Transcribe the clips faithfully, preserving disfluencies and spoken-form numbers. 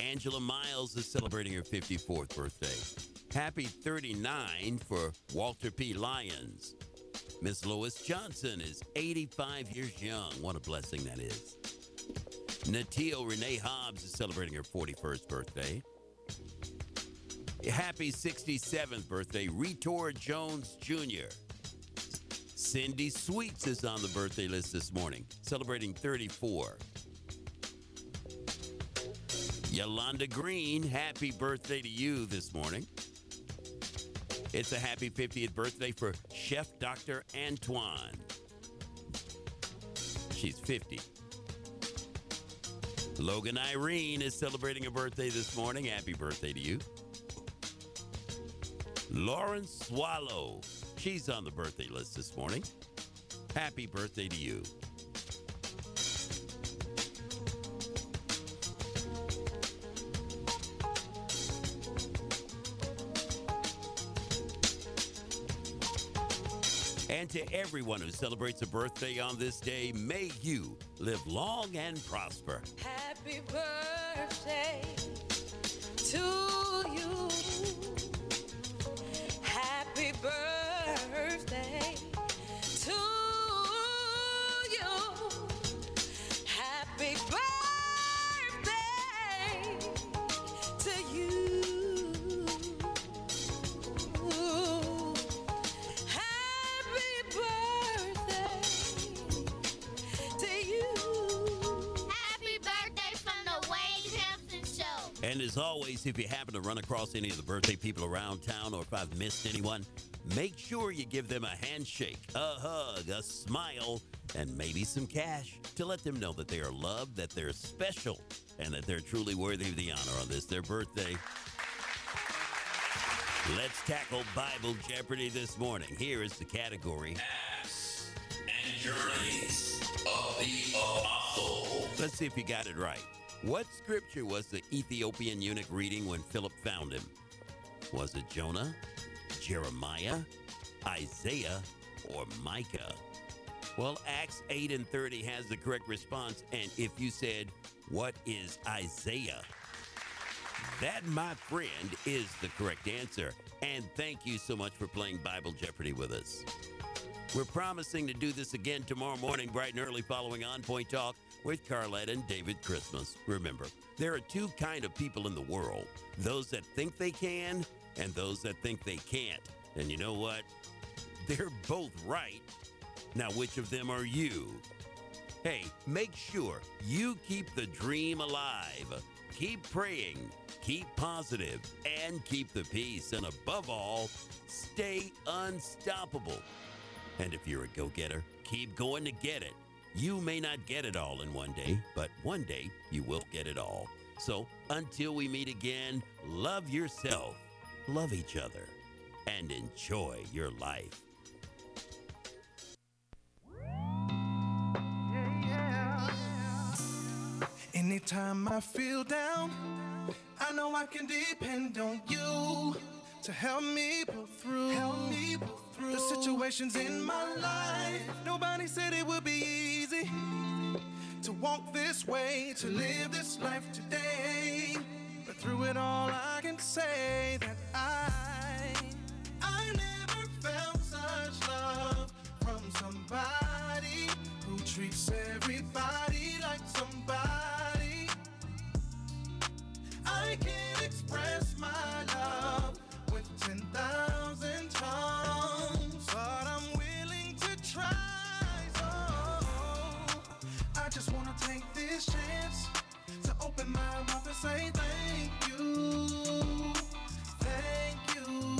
Angela Miles is celebrating her fifty-fourth birthday. Happy thirty-nine for Walter P. Lyons. Miss Lois Johnson is eighty-five years young. What a blessing that is. Natio Renee Hobbs is celebrating her forty-first birthday. Happy sixty-seventh birthday, Retor Jones Junior Cindy Sweets is on the birthday list this morning, celebrating thirty-four. Yolanda Green, happy birthday to you this morning. It's a happy fiftieth birthday for Chef Doctor Antoine. She's fifty. Logan Irene is celebrating a birthday this morning. Happy birthday to you. Lauren Swallow, she's on the birthday list this morning. Happy birthday to you. And to everyone who celebrates a birthday on this day, may you live long and prosper. Happy birthday to you. Happy birthday to you. Happy birthday to you. Happy birthday to you. Happy birthday from the Wade Hampton Show. And as always, if you happen to run across any of the birthday people around town, or if I've missed anyone, make sure you give them a handshake, a hug, a smile, and maybe some cash to let them know that they are loved, that they're special, and that they're truly worthy of the honor on this, their birthday. Let's tackle Bible Jeopardy this morning. Here is the category. Acts and Journeys of the Apostle. Let's see if you got it right. What scripture was the Ethiopian eunuch reading when Philip found him? Was it Jonah, Jeremiah, Isaiah, or Micah? Well, Acts eight and thirty has the correct response. And if you said, what is Isaiah? That, my friend, is the correct answer. And thank you so much for playing Bible Jeopardy with us. We're promising to do this again tomorrow morning, bright and early, following On Point Talk with Carlette and David Christmas. Remember, there are two kind of people in the world, those that think they can and those that think they can't. And you know what? They're both right. Now, which of them are you? Hey, make sure you keep the dream alive. Keep praying, keep positive, and keep the peace. And above all, stay unstoppable. And if you're a go-getter, keep going to get it. You may not get it all in one day, but one day you will get it all. So until we meet again, love yourself, love each other, and enjoy your life. Anytime I feel down, I know I can depend on you to help me pull through. Help me pull through the situations in my life. Nobody said it would be easy to walk this way, to live this life today. But through it all, I can say that I, I never felt such love from somebody who treats everybody like somebody. I can't express my love with ten thousand tongues, but I'm willing to try. So I just wanna take this chance to open my mouth and say thank you, thank you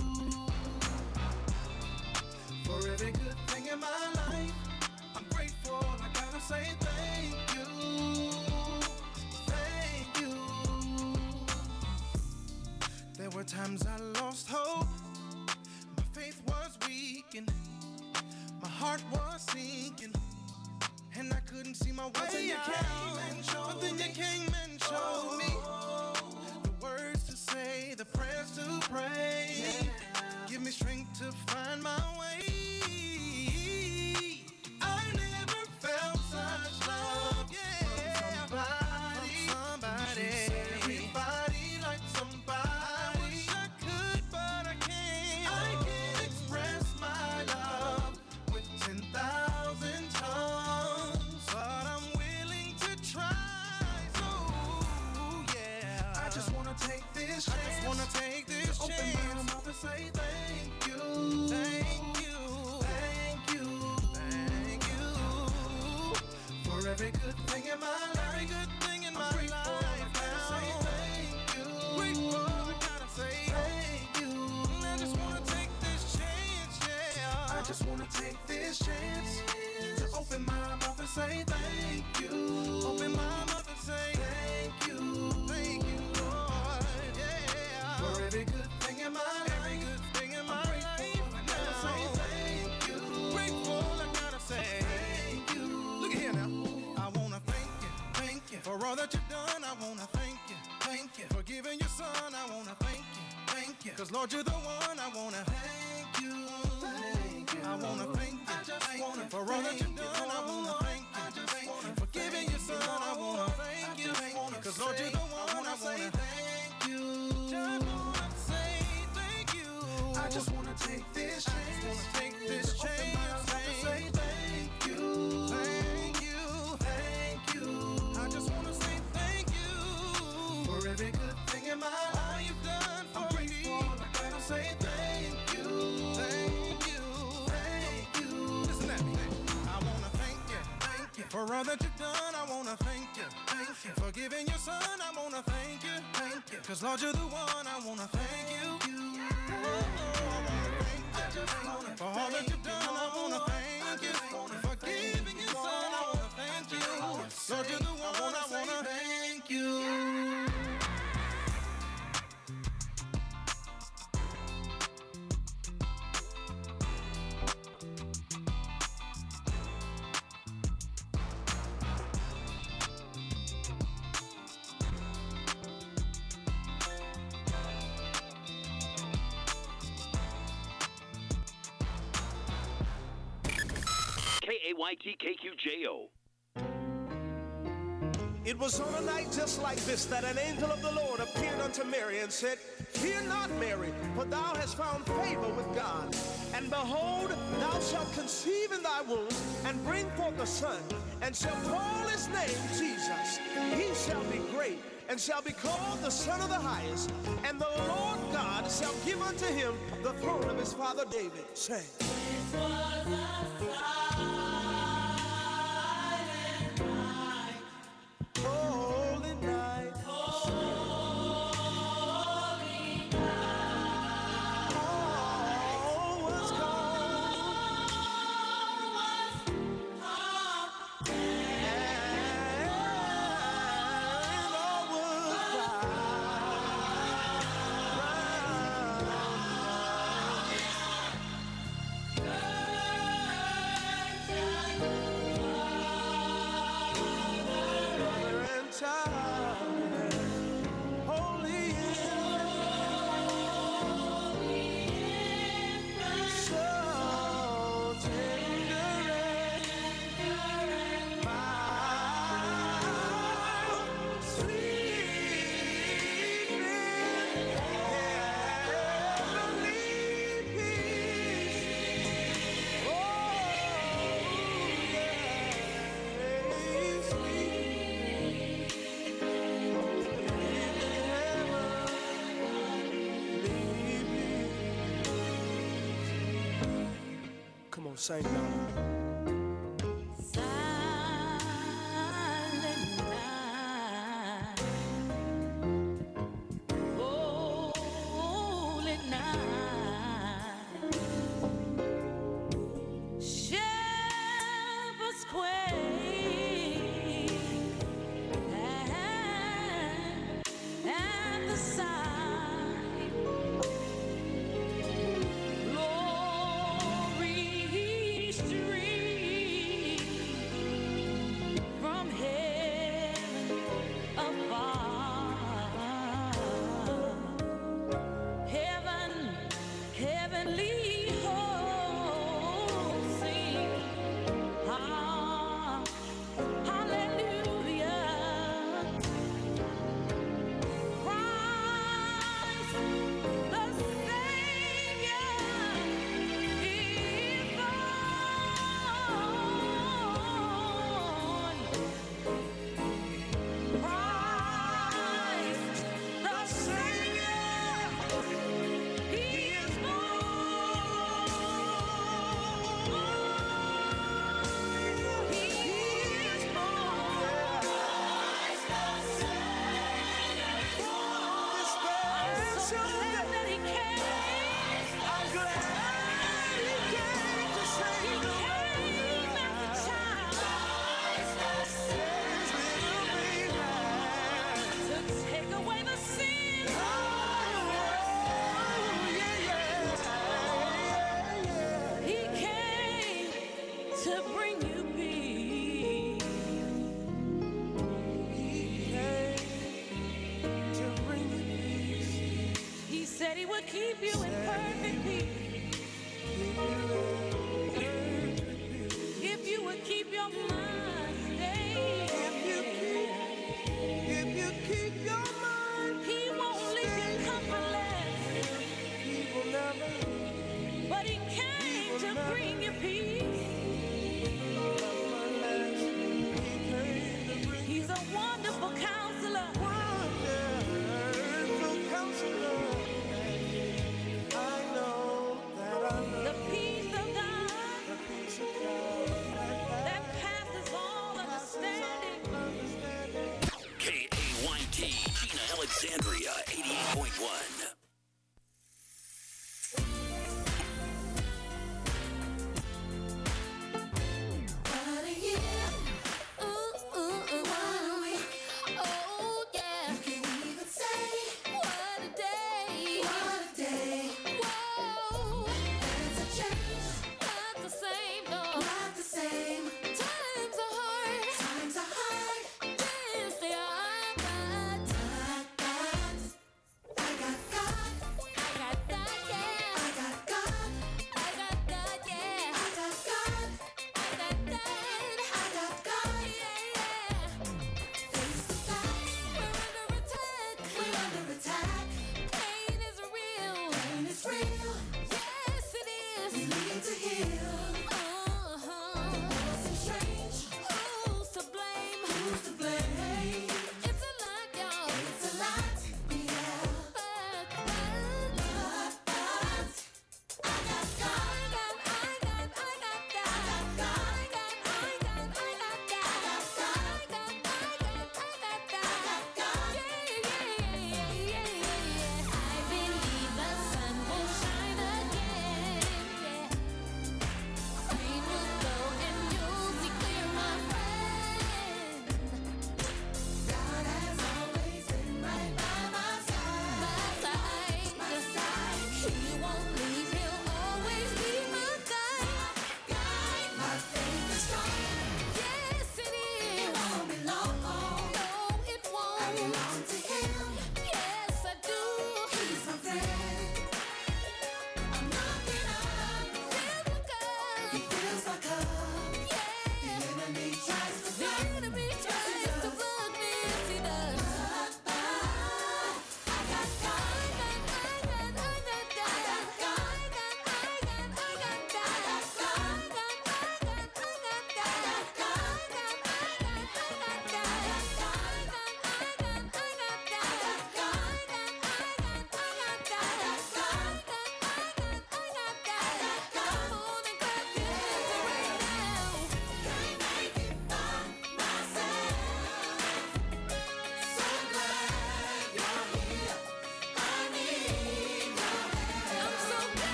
for every good thing in my life. I'm grateful, I gotta say thank you, thank you. There were times I lost hope, my faith was weakened, my heart was sinking, and I couldn't see my way out. You came and showed but then you came and showed me the words to say, the prayers to pray. Give me strength to find my way. I never felt such love from somebody, from somebody. Everybody. just wanna take this chance. I just wanna take this to chance. Open my mouth and say thank you, thank you, thank you, thank you for every good thing in my life. Every good thing in my life. I gotta say thank you. Grateful, I gotta say thank you. I just wanna take this chance, yeah. I just wanna take this chance to open my mouth and say thank you. Open my mouth and say thank you, thank you, Lord, yeah. For every good thing in my life, every good thing in my life. I gotta say thank you. Grateful, I gotta say thank you. Look at here now. I wanna thank you, thank you for all that you've done. I wanna thank you, thank you for giving your son. I wanna thank you, thank you, 'cause Lord, you're the one. I wanna thank you, thank you. I wanna thank you, I just thank wanna you for all that you've done. I wanna thank you, I just thank you for giving your son. I wanna thank you, 'cause Lord, you're the one. I wanna thank you. Just wanna say thank you. I just wanna take this chance. I just wanna take this chance. Say thank you, thank you, thank you. I just wanna say thank you for every good thing in my life. All you've done for me. I gotta say thank you, thank you, thank you. Listen at me. I wanna thank you, thank you for all that you've done. I wanna thank you, thank you for giving your son. I wanna thank you, thank you, 'cause Lord, you're the one. I wanna thank you. Oh, I wanna thank you for all that you've done. I wanna thank you for giving your son. I wanna thank you. Lord, you're the one. I wanna thank you. K A Y T K Q J O. It was on a night just like this that an angel of the Lord appeared unto Mary and said, "Fear not, Mary, for thou hast found favor with God. And behold, thou shalt conceive in thy womb and bring forth a son, and shall call his name Jesus. He shall be great and shall be called the Son of the Highest. And the Lord God shall give unto him the throne of his father David." Say. Holy night, holy night, all was calm, and all was Sing, Donna. Silent night, holy night, shepherds quake at, at the sight, glory stream. said he would keep you in perfect peace. If you would keep your mind stayed. If you keep, if you keep your mind, He won't leave you comfortless, He will never, but he came to bring you peace. He's a wonderful counselor. wonderful counselor. I know that I The love peace of God the peace of God that passes all understanding. understanding. K A Y T, Gina Alexandria, eighty-eight point one.